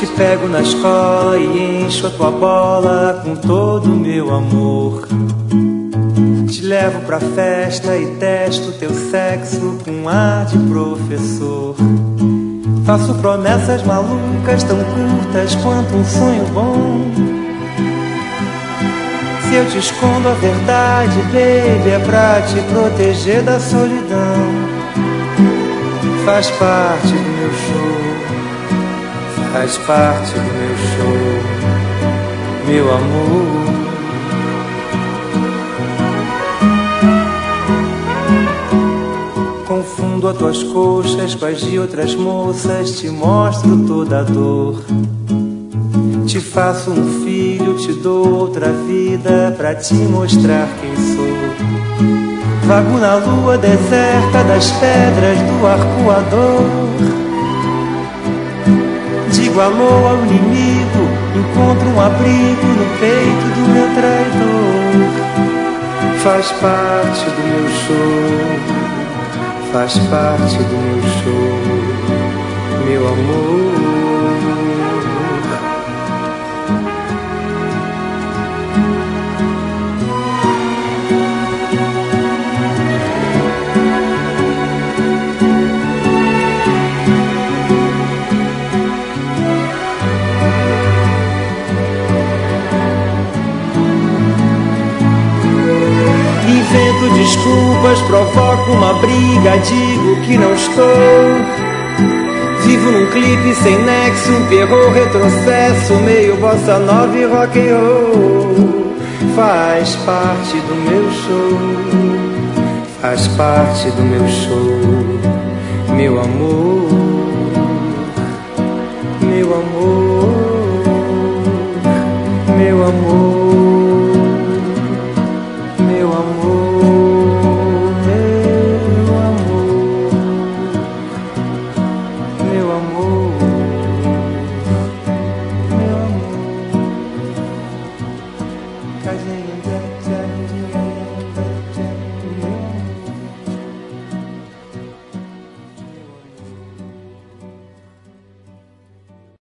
Te pego na escola e encho a tua bola com todo o meu amor. Te levo pra festa e testo teu sexo com ar de professor. Faço promessas malucas tão curtas quanto um sonho bom. Se eu te escondo a verdade, baby, é pra te proteger da solidão. Faz parte do meu show, faz parte do meu show, meu amor. Confundo as tuas coxas com as de outras moças, te mostro toda a dor. Te faço um filho, te dou outra vida pra te mostrar quem sou. Vago na lua deserta das pedras do arcoador. Digo alô ao inimigo, encontro um abrigo no peito do meu traidor. Faz parte do meu show, faz parte do meu show, meu amor. Invento desculpas, provoco uma briga, digo que não estou. Vivo num clipe sem nexo, um perro retrocesso, meio bossa nova e rock and roll. Faz parte do meu show, faz parte do meu show, meu amor, meu amor, meu amor, meu amor.